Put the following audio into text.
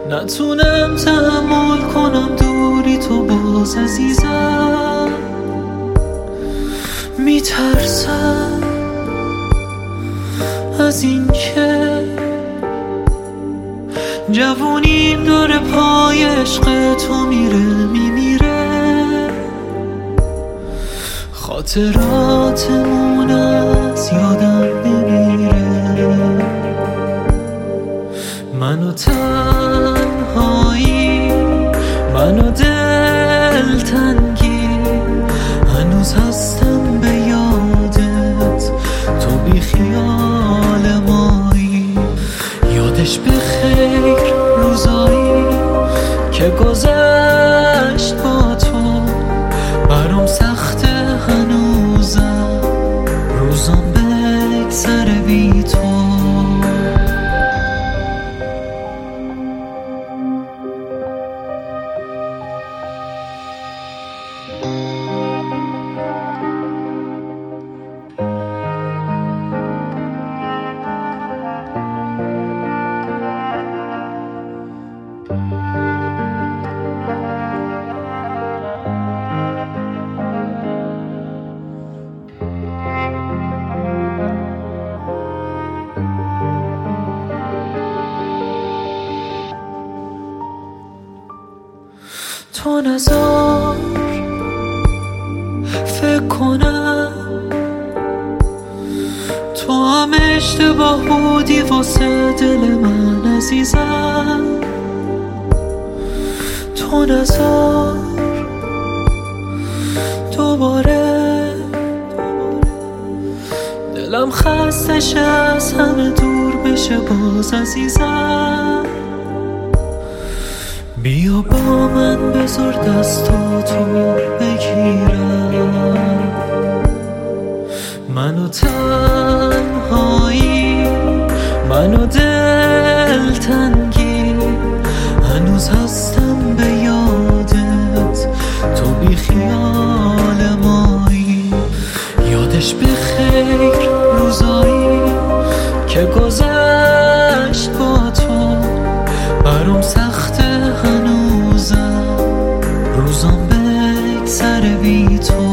نتونم تحمل کنم دوری تو باز عزیزم. میترسم از این که جوونیم داره پای عشق تو میمیره. خاطراتمون از یادم نمیره. منو تنهایی، منو دلتنگی، هنوز هستم به یادت. تو بی خیال مایی، یادش به خیر روزایی که گذشت با تو. برام سخته هنوزم روزام بگذره بی تو. تو نذار فکر کنم تو هم اشتباه بودی واسه دل من عزیزم. تو نذار دوباره دلم خسته شه از همه دور بشه باز عزیزم. بیا با من بذار دستاتو بگیرم. منو تنهایی، منو دلتنگی، هنوز هستم به یادت. تو بی خیال مایی، یادش به خیر روزایی که گذشت با تو. برام سخته هنوزم روزام بگذره بی تو.